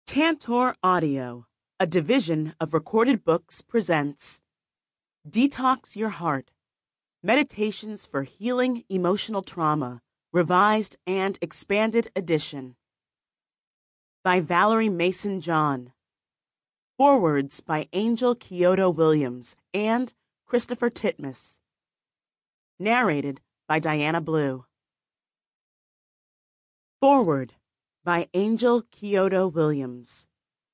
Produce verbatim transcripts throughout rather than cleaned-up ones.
Tantor Audio, a division of Recorded Books, presents Detox Your Heart, Meditations for Healing Emotional Trauma, Revised and Expanded Edition, by Valerie Mason John. Forewords by Angel Kyoto Williams and Christopher Titmus. Narrated by Diana Blue. Foreword by Angel Kyoto Williams.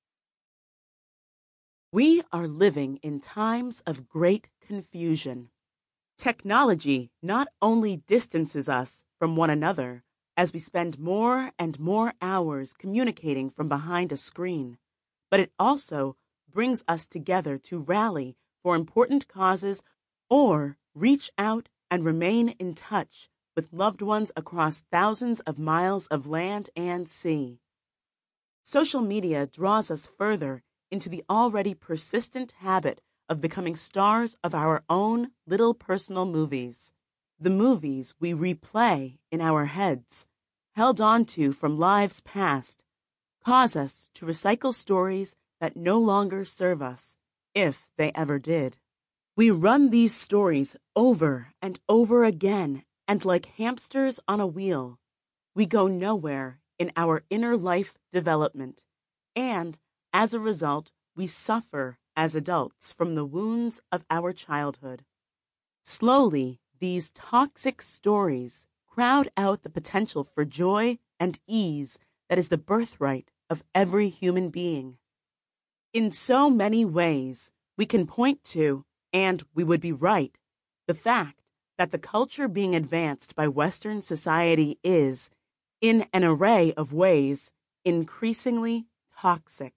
We are living in times of great confusion. Technology not only distances us from one another as we spend more and more hours communicating from behind a screen, but it also brings us together to rally for important causes or reach out and remain in touch with loved ones across thousands of miles of land and sea. Social media draws us further into the already persistent habit of becoming stars of our own little personal movies. The movies we replay in our heads, held onto from lives past, cause us to recycle stories that no longer serve us, if they ever did. We run these stories over and over again, and like hamsters on a wheel, we go nowhere in our inner life development, and as a result, we suffer as adults from the wounds of our childhood. Slowly, these toxic stories crowd out the potential for joy and ease that is the birthright of every human being. In so many ways, we can point to, and we would be right, the fact that the culture being advanced by Western society is, in an array of ways, increasingly toxic.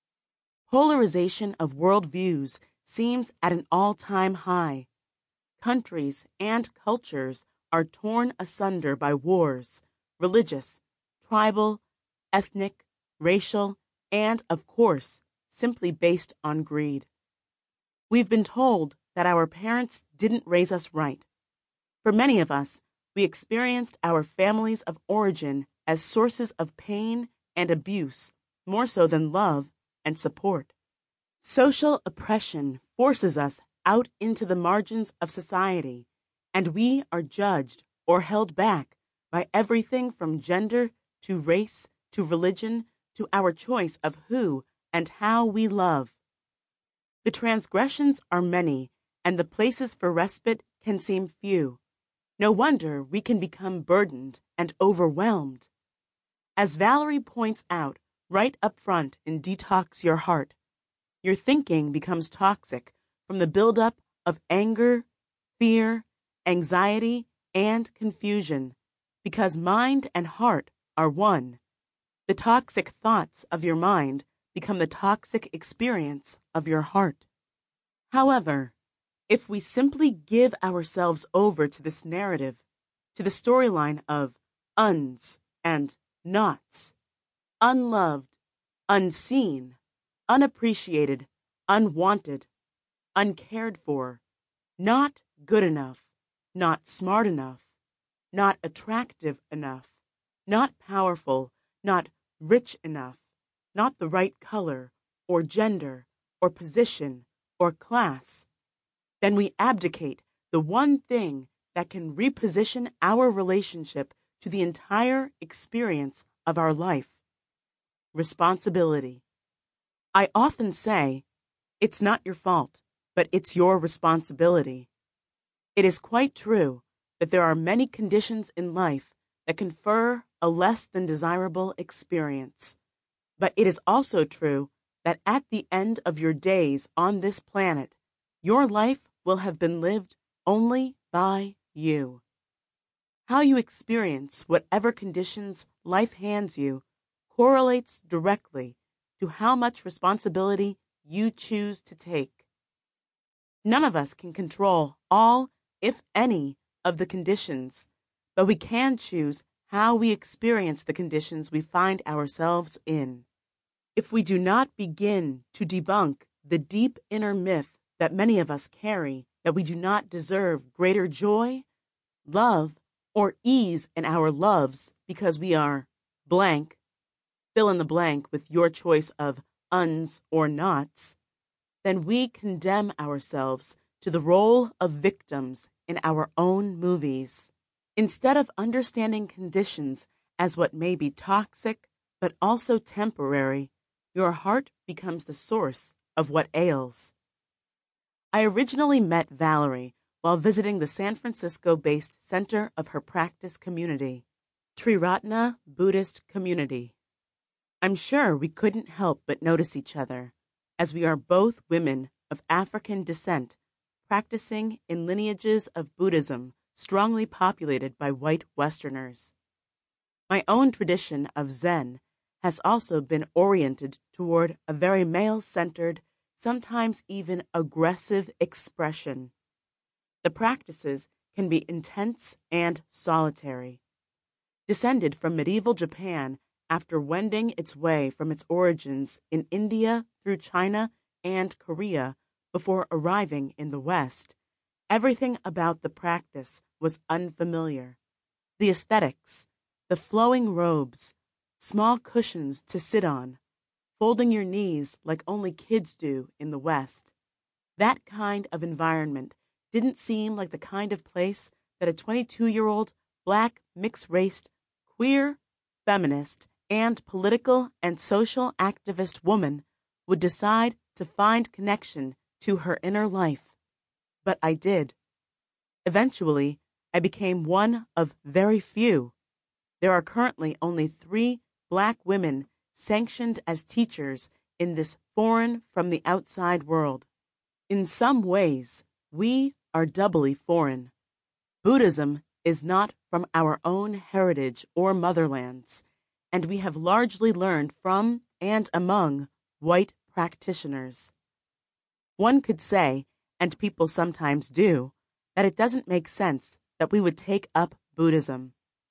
Polarization of worldviews seems at an all-time high. Countries and cultures are torn asunder by wars, religious, tribal, ethnic, racial, and, of course, simply based on greed. We've been told that our parents didn't raise us right. For many of us, we experienced our families of origin as sources of pain and abuse, more so than love and support. Social oppression forces us out into the margins of society, and we are judged or held back by everything from gender to race to religion to our choice of who and how we love. The transgressions are many, and the places for respite can seem few. No wonder we can become burdened and overwhelmed. As Valerie points out right up front in Detox Your Heart, your thinking becomes toxic from the buildup of anger, fear, anxiety, and confusion, because mind and heart are one. The toxic thoughts of your mind become the toxic experience of your heart. However, if we simply give ourselves over to this narrative, to the storyline of uns and nots, unloved, unseen, unappreciated, unwanted, uncared for, not good enough, not smart enough, not attractive enough, not powerful, not rich enough, not the right color, or gender, or position, or class, then we abdicate the one thing that can reposition our relationship to the entire experience of our life: responsibility. I often say, it's not your fault, but it's your responsibility. It is quite true that there are many conditions in life that confer a less than desirable experience. But it is also true that at the end of your days on this planet, your life will have been lived only by you. How you experience whatever conditions life hands you correlates directly to how much responsibility you choose to take. None of us can control all, if any, of the conditions, but we can choose how we experience the conditions we find ourselves in. If we do not begin to debunk the deep inner myth that many of us carry, that we do not deserve greater joy, love, or ease in our loves because we are blank, fill in the blank with your choice of uns or nots, then we condemn ourselves to the role of victims in our own movies. Instead of understanding conditions as what may be toxic but also temporary, your heart becomes the source of what ails. I originally met Valerie while visiting the San Francisco-based center of her practice community, Triratna Buddhist Community. I'm sure we couldn't help but notice each other, as we are both women of African descent practicing in lineages of Buddhism strongly populated by white Westerners. My own tradition of Zen has also been oriented toward a very male-centered, sometimes even aggressive expression. The practices can be intense and solitary. Descended from medieval Japan after wending its way from its origins in India through China and Korea before arriving in the West, everything about the practice was unfamiliar. The aesthetics, the flowing robes, small cushions to sit on, folding your knees like only kids do in the West. That kind of environment didn't seem like the kind of place that a twenty-two-year-old black, mixed-raced, queer, feminist, and political and social activist woman would decide to find connection to her inner life. But I did. Eventually, I became one of very few. There are currently only three black women sanctioned as teachers in this foreign from the outside world. In some ways, we are doubly foreign. Buddhism is not from our own heritage or motherlands, and we have largely learned from and among white practitioners. One could say, and people sometimes do, that it doesn't make sense that we would take up Buddhism.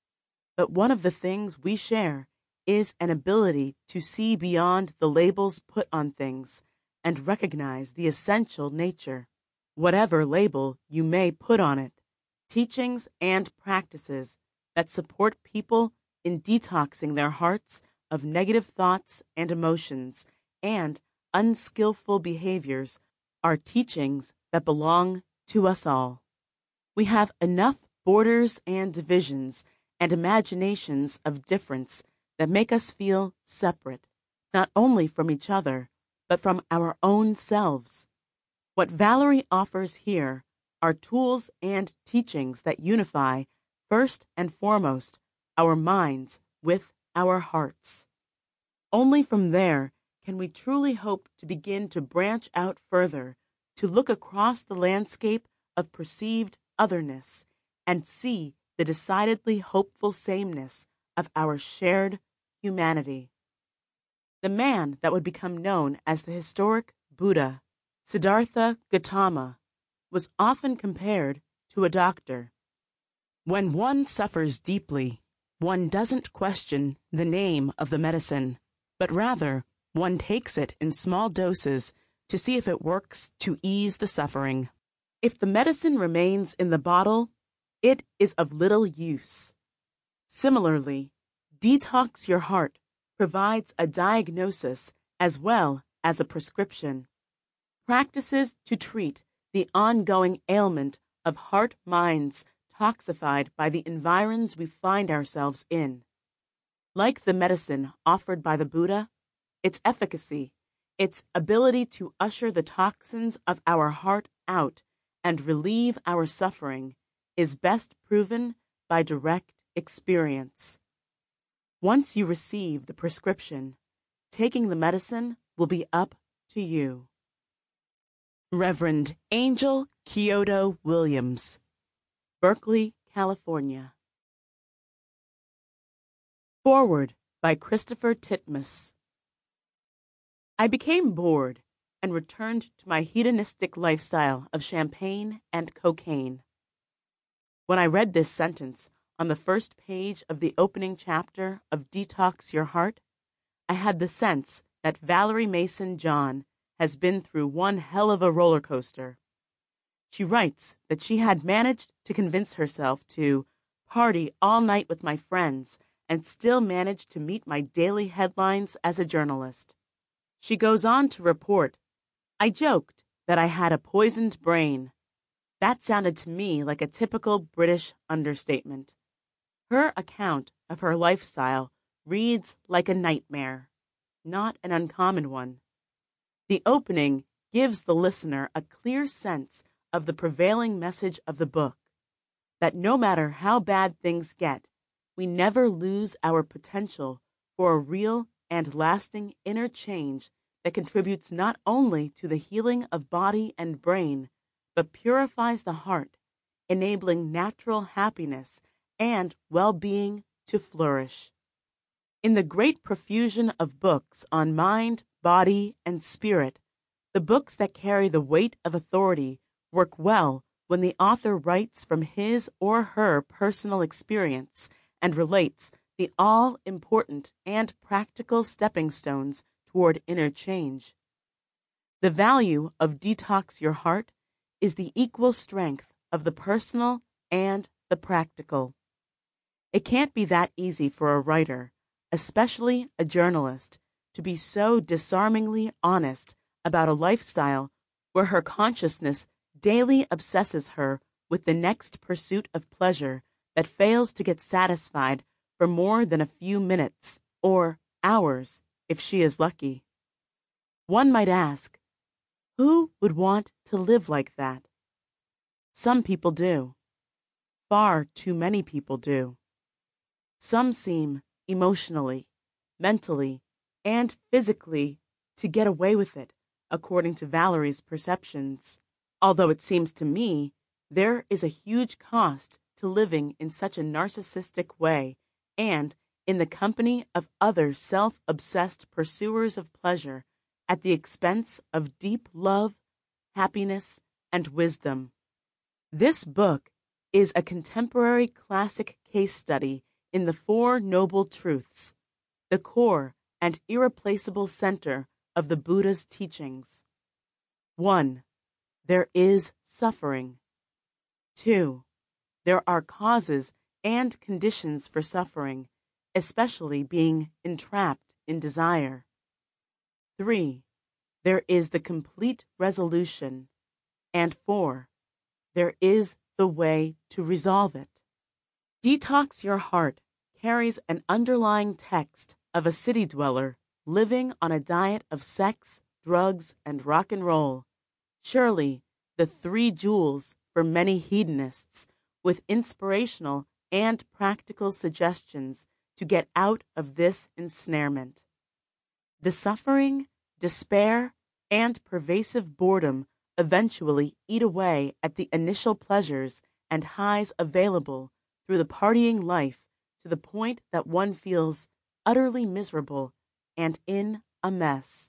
But one of the things we share is an ability to see beyond the labels put on things and recognize the essential nature, whatever label you may put on it, teachings and practices that support people in detoxing their hearts of negative thoughts and emotions and unskillful behaviors are teachings that belong to us all. We have enough borders and divisions and imaginations of difference that make us feel separate, not only from each other, but from our own selves. What Valerie offers here are tools and teachings that unify, first and foremost, our minds with our hearts. Only from there can we truly hope to begin to branch out further, to look across the landscape of perceived otherness and see the decidedly hopeful sameness of our shared humanity. The man that would become known as the historic Buddha, Siddhartha Gautama, was often compared to a doctor. When one suffers deeply, one doesn't question the name of the medicine, but rather one takes it in small doses to see if it works to ease the suffering. If the medicine remains in the bottle, it is of little use. Similarly, Detox Your Heart provides a diagnosis as well as a prescription. Practices to treat the ongoing ailment of heart-minds toxified by the environs we find ourselves in. Like the medicine offered by the Buddha, its efficacy, its ability to usher the toxins of our heart out and relieve our suffering, is best proven by direct experience. Once you receive the prescription, taking the medicine will be up to you. Reverend Angel Kyoto Williams, Berkeley, California. Forward by Christopher Titmus. I became bored and returned to my hedonistic lifestyle of champagne and cocaine. When I read this sentence on the first page of the opening chapter of Detox Your Heart, I had the sense that Valerie Mason John has been through one hell of a roller coaster. She writes that she had managed to convince herself to party all night with my friends and still manage to meet my daily headlines as a journalist. She goes on to report, I joked that I had a poisoned brain. That sounded to me like a typical British understatement. Her account of her lifestyle reads like a nightmare, not an uncommon one. The opening gives the listener a clear sense of the prevailing message of the book, that no matter how bad things get, we never lose our potential for a real and lasting inner change that contributes not only to the healing of body and brain, but purifies the heart, enabling natural happiness and well-being to flourish. In the great profusion of books on mind, body, and spirit, the books that carry the weight of authority work well when the author writes from his or her personal experience and relates the all-important and practical stepping stones toward inner change. The value of Detox Your Heart is the equal strength of the personal and the practical. It can't be that easy for a writer, especially a journalist, to be so disarmingly honest about a lifestyle where her consciousness daily obsesses her with the next pursuit of pleasure that fails to get satisfied for more than a few minutes or hours if she is lucky. One might ask, who would want to live like that? Some people do. Far too many people do. Some seem emotionally, mentally, and physically to get away with it, according to Valerie's perceptions, although it seems to me there is a huge cost to living in such a narcissistic way and in the company of other self-obsessed pursuers of pleasure at the expense of deep love, happiness, and wisdom. This book is a contemporary classic case study in the Four Noble Truths, the core and irreplaceable center of the Buddha's teachings. One, there is suffering. Two, there are causes and conditions for suffering, especially being entrapped in desire. Three, there is the complete resolution. And four, there is the way to resolve it. Detox Your Heart carries an underlying text of a city dweller living on a diet of sex, drugs, and rock and roll. Surely the three jewels for many hedonists, with inspirational and practical suggestions to get out of this ensnarement. The suffering, despair, and pervasive boredom eventually eat away at the initial pleasures and highs available through the partying life to the point that one feels utterly miserable and in a mess.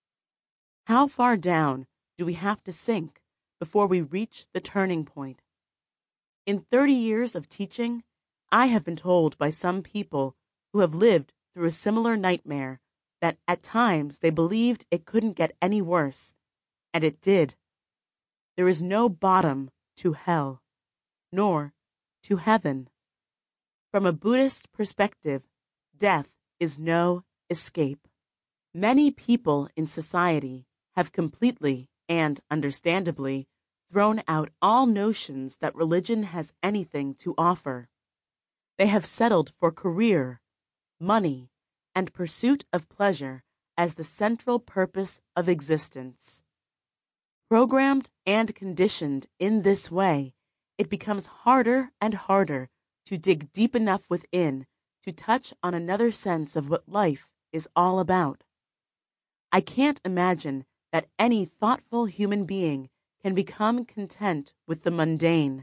How far down do we have to sink before we reach the turning point? In thirty years of teaching, I have been told by some people who have lived through a similar nightmare that at times they believed it couldn't get any worse, and it did. There is no bottom to hell, nor to heaven. From a Buddhist perspective, death is no escape. Many people in society have completely and understandably thrown out all notions that religion has anything to offer. They have settled for career, money, and pursuit of pleasure as the central purpose of existence. Programmed and conditioned in this way, it becomes harder and harder to dig deep enough within to touch on another sense of what life is all about. I can't imagine that any thoughtful human being can become content with the mundane.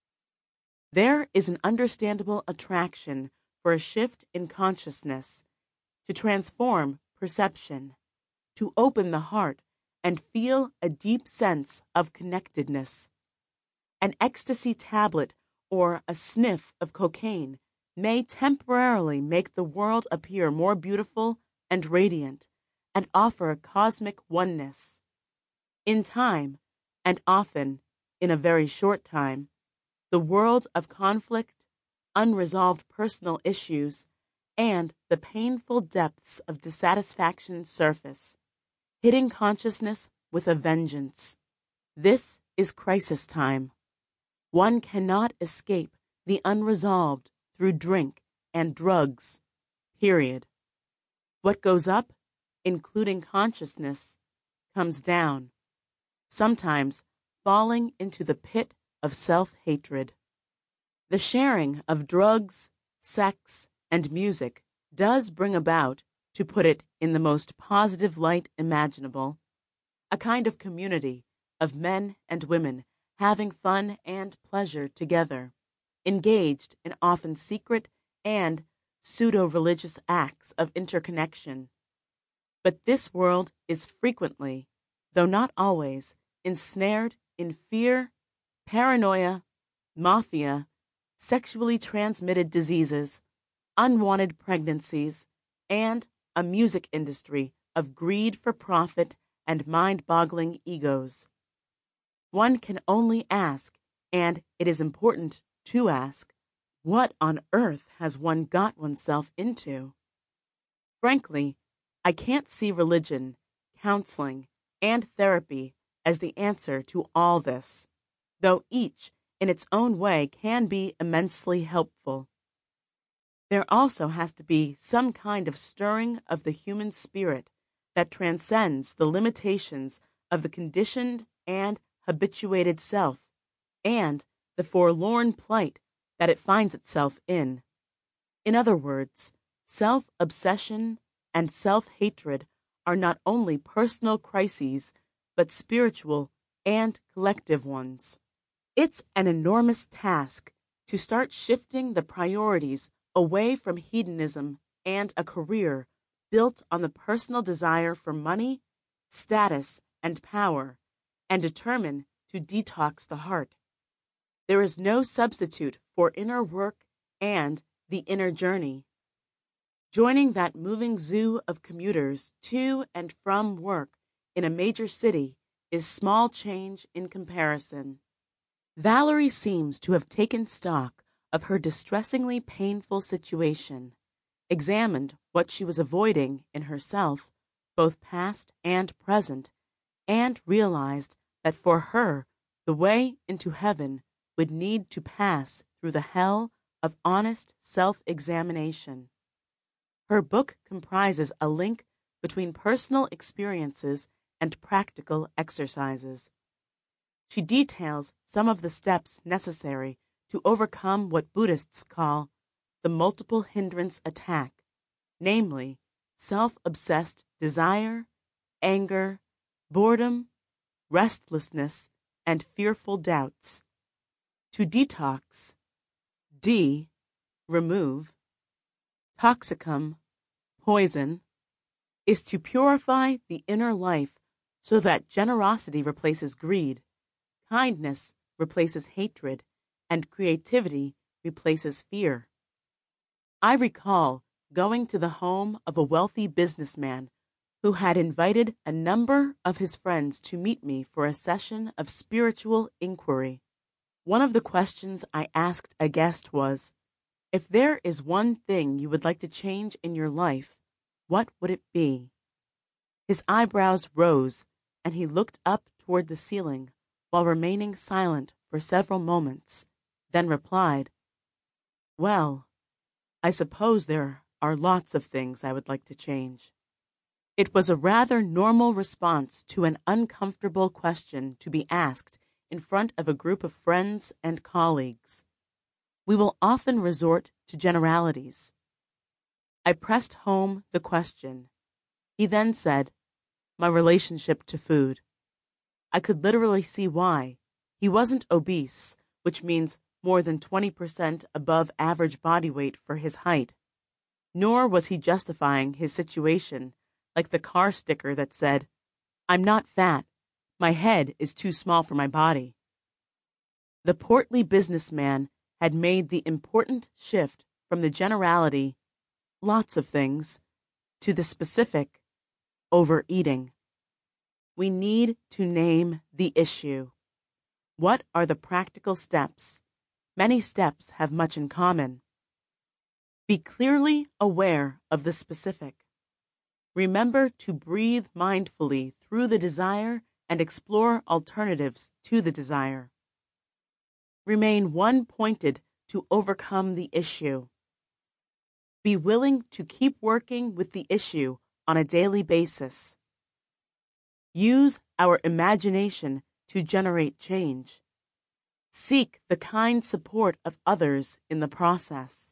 There is an understandable attraction for a shift in consciousness, to transform perception, to open the heart and feel a deep sense of connectedness. An ecstasy tablet or a sniff of cocaine may temporarily make the world appear more beautiful and radiant and offer a cosmic oneness. In time, and often in a very short time, the world of conflict, unresolved personal issues, and the painful depths of dissatisfaction surface, hitting consciousness with a vengeance. This is crisis time. One cannot escape the unresolved through drink and drugs, period. What goes up, including consciousness, comes down, sometimes falling into the pit of self-hatred. The sharing of drugs, sex, and music does bring about, to put it in the most positive light imaginable, a kind of community of men and women having fun and pleasure together, engaged in often secret and pseudo-religious acts of interconnection. But this world is frequently, though not always, ensnared in fear, paranoia, mafia, sexually transmitted diseases, unwanted pregnancies, and a music industry of greed for profit and mind-boggling egos. One can only ask, and it is important to ask, what on earth has one got oneself into? Frankly, I can't see religion, counseling, and therapy as the answer to all this, though each, in its own way, can be immensely helpful. There also has to be some kind of stirring of the human spirit that transcends the limitations of the conditioned and habituated self, and the forlorn plight that it finds itself in. In other words, self-obsession and self-hatred are not only personal crises, but spiritual and collective ones. It's an enormous task to start shifting the priorities away from hedonism and a career built on the personal desire for money, status, and power, and determine to detox the heart. There is no substitute for inner work and the inner journey. Joining that moving zoo of commuters to and from work in a major city is small change in comparison. Valerie seems to have taken stock of her distressingly painful situation, examined what she was avoiding in herself, both past and present, and realized that for her the way into heaven would need to pass through the hell of honest self-examination. Her book comprises a link between personal experiences and practical exercises. She details some of the steps necessary to overcome what Buddhists call the multiple hindrance attack, namely self-obsessed desire, anger, boredom, restlessness, and fearful doubts. To detox, D, remove, toxicum, poison, is to purify the inner life so that generosity replaces greed, kindness replaces hatred, and creativity replaces fear. I recall going to the home of a wealthy businessman who had invited a number of his friends to meet me for a session of spiritual inquiry. One of the questions I asked a guest was, if there is one thing you would like to change in your life, what would it be? His eyebrows rose, and he looked up toward the ceiling while remaining silent for several moments, then replied, well, I suppose there are lots of things I would like to change. It was a rather normal response to an uncomfortable question to be asked in front of a group of friends and colleagues. We will often resort to generalities. I pressed home the question. He then said, my relationship to food. I could literally see why. He wasn't obese, which means more than twenty percent above average body weight for his height. Nor was he justifying his situation like the car sticker that said, I'm not fat. My head is too small for my body. The portly businessman had made the important shift from the generality, lots of things, to the specific, overeating. We need to name the issue. What are the practical steps? Many steps have much in common. Be clearly aware of the specific. Remember to breathe mindfully through the desire and explore alternatives to the desire. Remain one-pointed to overcome the issue. Be willing to keep working with the issue on a daily basis. Use our imagination to generate change. Seek the kind support of others in the process.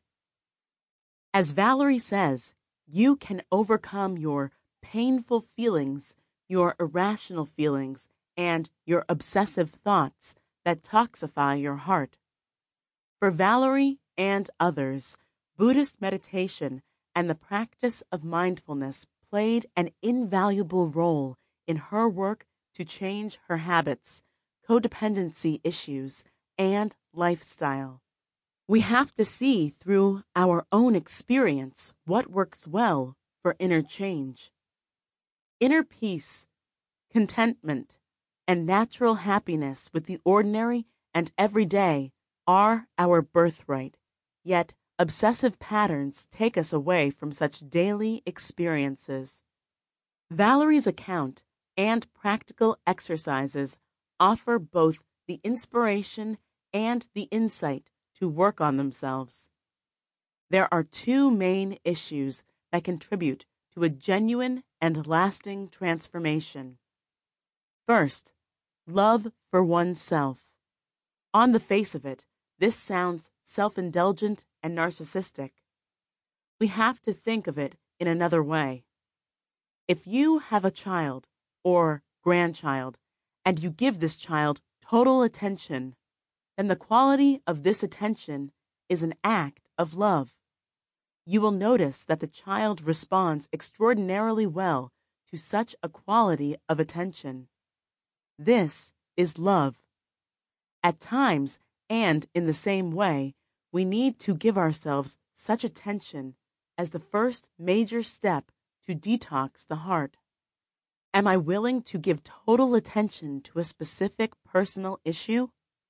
As Valerie says, you can overcome your painful feelings, your irrational feelings, and your obsessive thoughts that toxify your heart. For Valerie and others, Buddhist meditation and the practice of mindfulness played an invaluable role in her work to change her habits, codependency issues, and lifestyle. We have to see through our own experience what works well for inner change. Inner peace, contentment, and natural happiness with the ordinary and everyday are our birthright, yet obsessive patterns take us away from such daily experiences. Valerie's account and practical exercises offer both the inspiration and the insight to work on themselves. There are two main issues that contribute to a genuine and lasting transformation. First, love for oneself. On the face of it, this sounds self-indulgent and narcissistic. We have to think of it in another way. If you have a child or grandchild and you give this child total attention, then the quality of this attention is an act of love. You will notice that the child responds extraordinarily well to such a quality of attention. This is love. At times, and in the same way, we need to give ourselves such attention as the first major step to detox the heart. Am I willing to give total attention to a specific personal issue?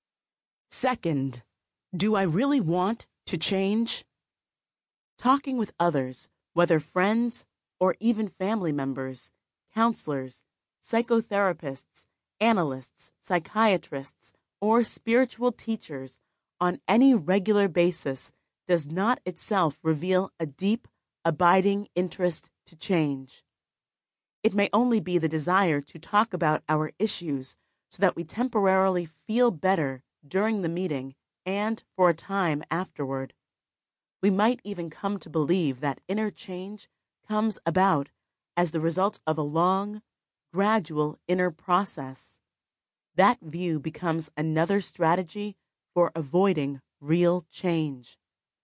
Second, do I really want to change? Talking with others, whether friends or even family members, counselors, psychotherapists, analysts, psychiatrists, or spiritual teachers on any regular basis does not itself reveal a deep, abiding interest to change. It may only be the desire to talk about our issues so that we temporarily feel better during the meeting and for a time afterward. We might even come to believe that inner change comes about as the result of a long, gradual inner process. That view becomes another strategy for avoiding real change.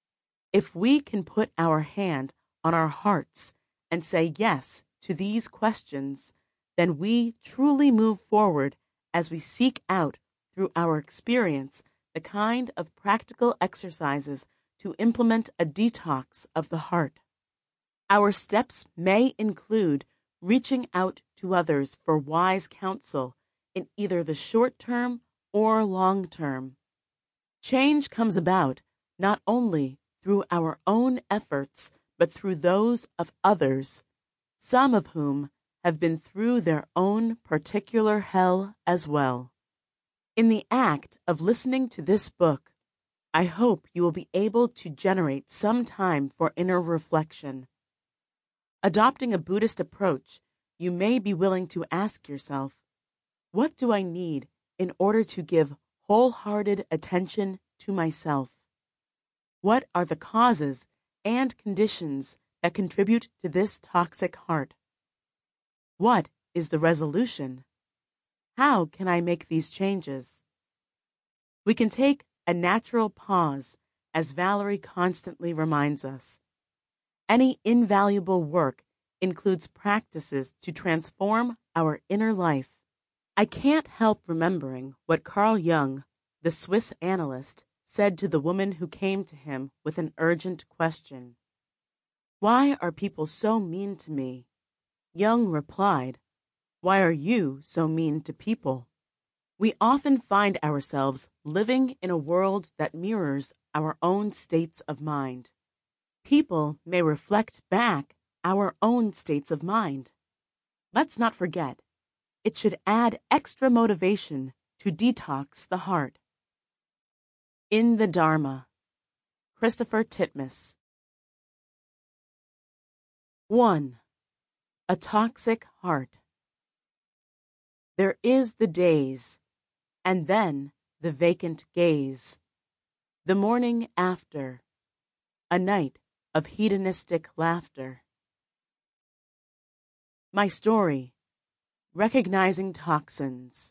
If we can put our hand on our hearts and say yes to these questions, then we truly move forward as we seek out through our experience the kind of practical exercises to implement a detox of the heart. Our steps may include reaching out to others for wise counsel in either the short term or long term. Change comes about not only through our own efforts, but through those of others, some of whom have been through their own particular hell as well. In the act of listening to this book, I hope you will be able to generate some time for inner reflection. Adopting a Buddhist approach, you may be willing to ask yourself, what do I need in order to give wholehearted attention to myself? What are the causes and conditions that contribute to this toxic heart? What is the resolution? How can I make these changes? We can take a natural pause, as Valerie constantly reminds us. Any invaluable work includes practices to transform our inner life. I can't help remembering what Carl Jung, the Swiss analyst, said to the woman who came to him with an urgent question. Why are people so mean to me? Jung replied, why are you so mean to people? We often find ourselves living in a world that mirrors our own states of mind. People may reflect back our own states of mind. Let's not forget, it should add extra motivation to detox the heart. In the Dharma, Christopher Titmuss. one. A toxic heart. There is the daze, and then the vacant gaze, the morning after, a night of hedonistic laughter. My story, recognizing toxins.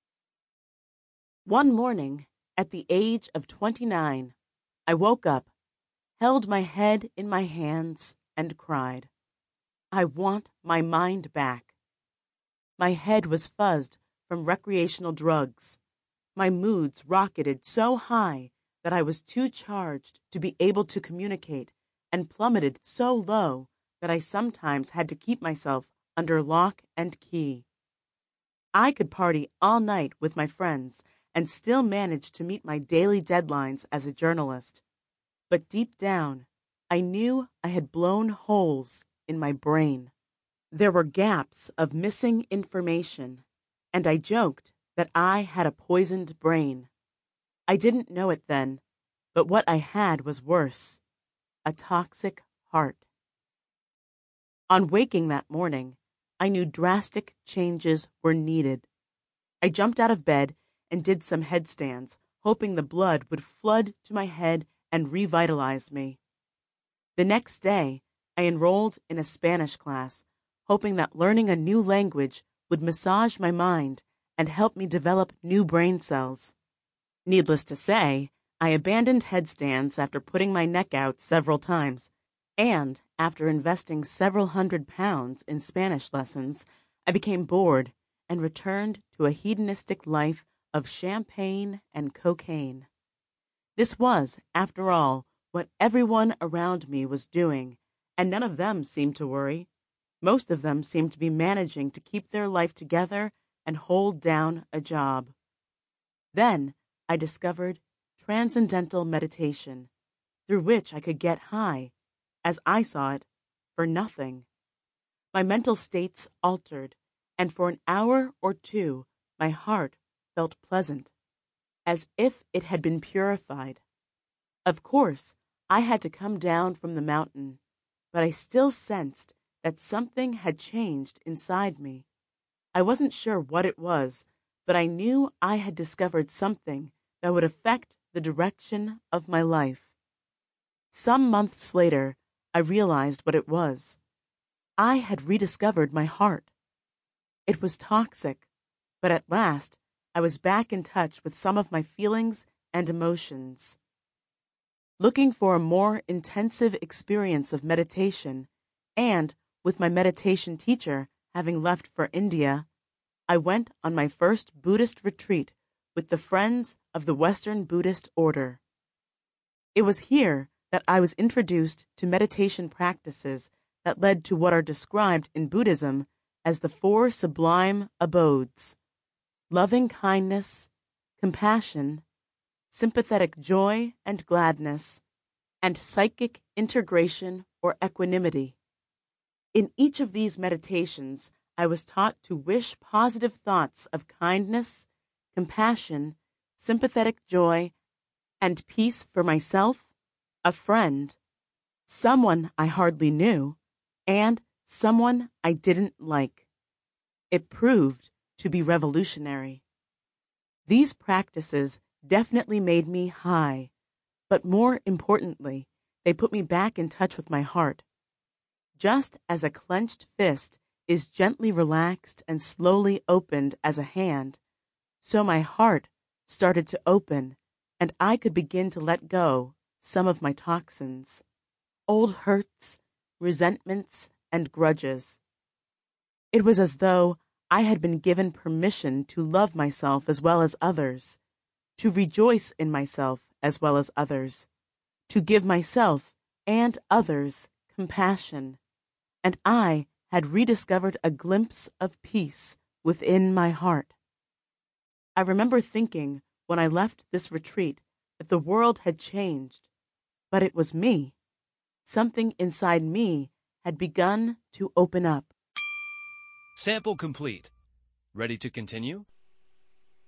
One morning, at the age of twenty-nine, I woke up, held my head in my hands, and cried, I want my mind back. My head was fuzzed from recreational drugs. My moods rocketed so high that I was too charged to be able to communicate, and plummeted so low that I sometimes had to keep myself under lock and key. I could party all night with my friends and still manage to meet my daily deadlines as a journalist. But deep down, I knew I had blown holes in my brain. There were gaps of missing information, and I joked that I had a poisoned brain. I didn't know it then, but what I had was worse, a toxic heart. On waking that morning, I knew drastic changes were needed. I jumped out of bed and did some headstands, hoping the blood would flood to my head and revitalize me. The next day, I enrolled in a Spanish class, hoping that learning a new language would massage my mind and help me develop new brain cells. Needless to say, I abandoned headstands after putting my neck out several times, and after investing several hundred pounds in Spanish lessons, I became bored and returned to a hedonistic life of champagne and cocaine. This was, after all, what everyone around me was doing, and none of them seemed to worry. Most of them seemed to be managing to keep their life together and hold down a job. Then I discovered transcendental meditation, through which I could get high, as I saw it, for nothing. My mental states altered, and for an hour or two my heart felt pleasant, as if it had been purified. Of course, I had to come down from the mountain, but I still sensed that something had changed inside me. I wasn't sure what it was, but I knew I had discovered something that would affect the direction of my life. Some months later, I realized what it was. I had rediscovered my heart. It was toxic, but at last I was back in touch with some of my feelings and emotions. Looking for a more intensive experience of meditation, and with my meditation teacher having left for India, I went on my first Buddhist retreat with the Friends of the Western Buddhist Order. It was here that I was introduced to meditation practices that led to what are described in Buddhism as the Four Sublime Abodes: loving kindness, compassion, sympathetic joy and gladness, and psychic integration or equanimity. In each of these meditations, I was taught to wish positive thoughts of kindness, compassion, sympathetic joy, and peace for myself, a friend, someone I hardly knew, and someone I didn't like. It proved to be revolutionary. These practices definitely made me high, but more importantly, they put me back in touch with my heart. Just as a clenched fist is gently relaxed and slowly opened as a hand, so my heart started to open, and I could begin to let go some of my toxins, old hurts, resentments, and grudges. It was as though I had been given permission to love myself as well as others, to rejoice in myself as well as others, to give myself and others compassion, and I had rediscovered a glimpse of peace within my heart. I remember thinking when I left this retreat that the world had changed, but it was me. something inside me had begun to open up. Sample complete. Ready to continue?